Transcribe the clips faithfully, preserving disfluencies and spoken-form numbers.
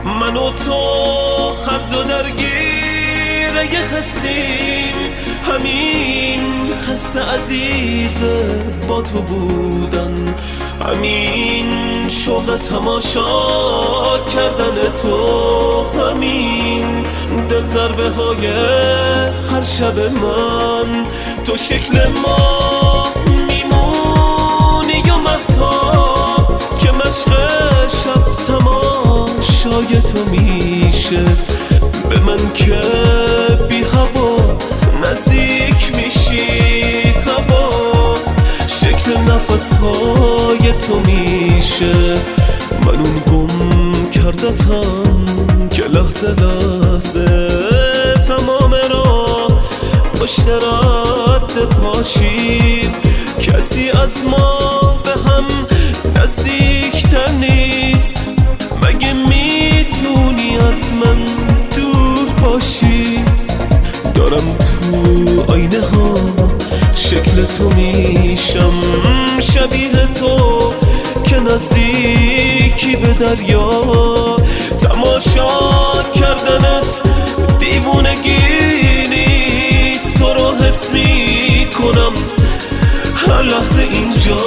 من و تو هر دو درگیر یه حسیم، همین حس عزیز با تو بودن، همین شوق تماشا کردن تو، همین دل ضربه های هر شب من. تو شکل ما میمونی و مهتاب که مشق شب تماشای تو میشه، به من که بی هوا نزدیک میشی هوا، شکل نفس های تو میشه. من اون گم کردتم که لحظه لحظه تمام را پشت رد پاشیم، کسی از ما به هم نزدیکتر نیست، مگه میتونی از من دور باشی؟ دارم تو آینه ها شکل تو میشم، شبیه تو که نزدیکی به دریا، تماشا کردنت دیوونگی نیست، تو رو حس میکنم هر لحظه اینجا.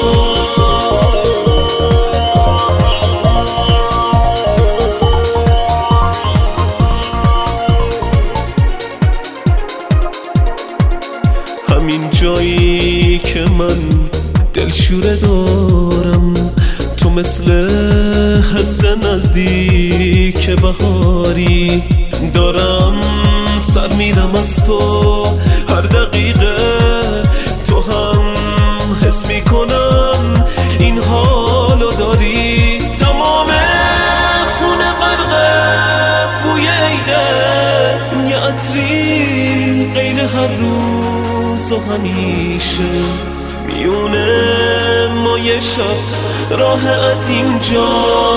همین جایی که من دلشوره دارم، تو مثل حس نزدیک بهاری، دارم سر میرم از تو هر دقیقه، تو هم حس میکنم این حالو داری. تمام خونه غرقه بوی عیده، یه عطری غیر هر روز و همیشه، میونه ما یه شب راه از اینجا،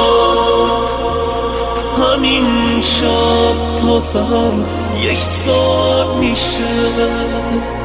همین شب تا سحر یک سال میشه.